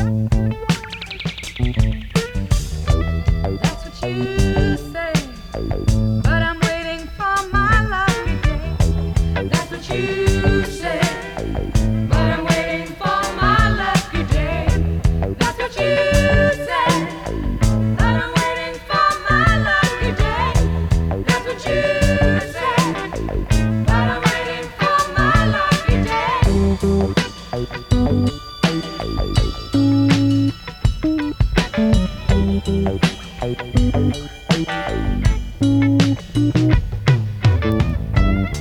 That's what you say. But I'm waiting for my lucky day. That's what you say. But I'm waiting for my lucky day. That's what you say. But I'm waiting for my lucky day. That's what you say. But I'm waiting for my lucky day.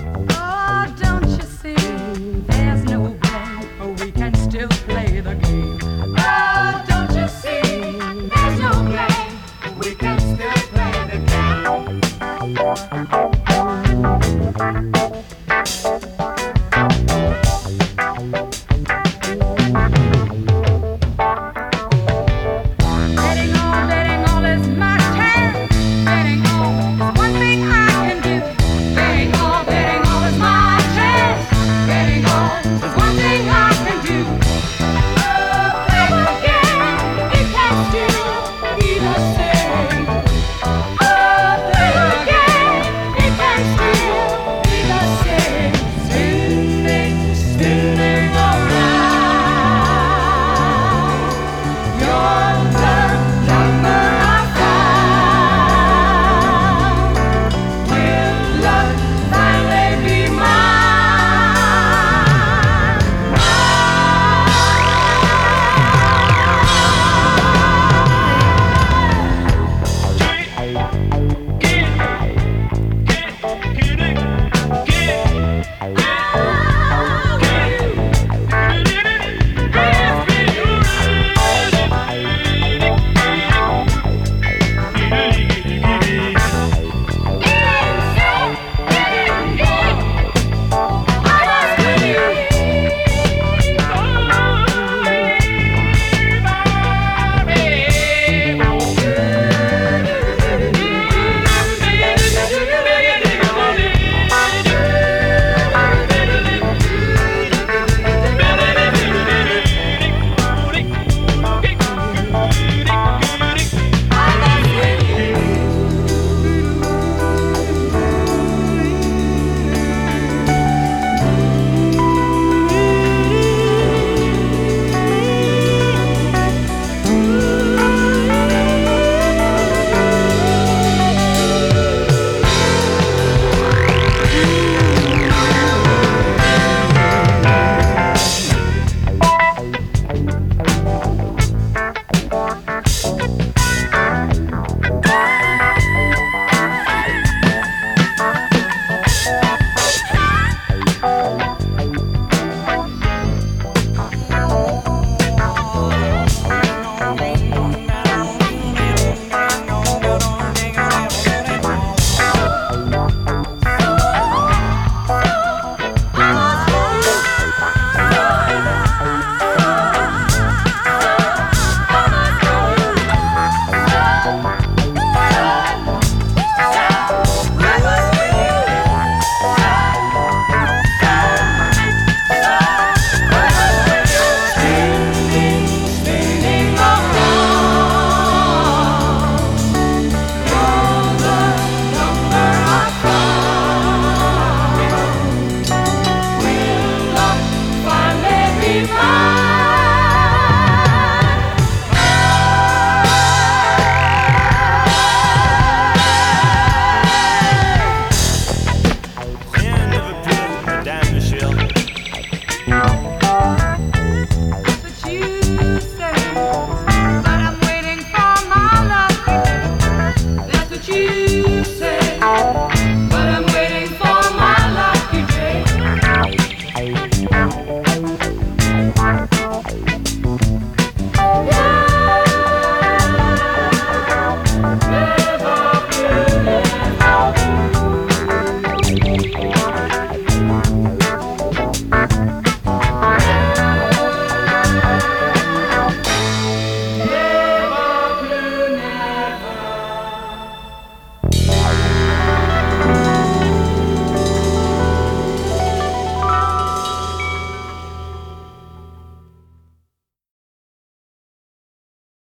Oh, don't you see? There's no way we can still play the game.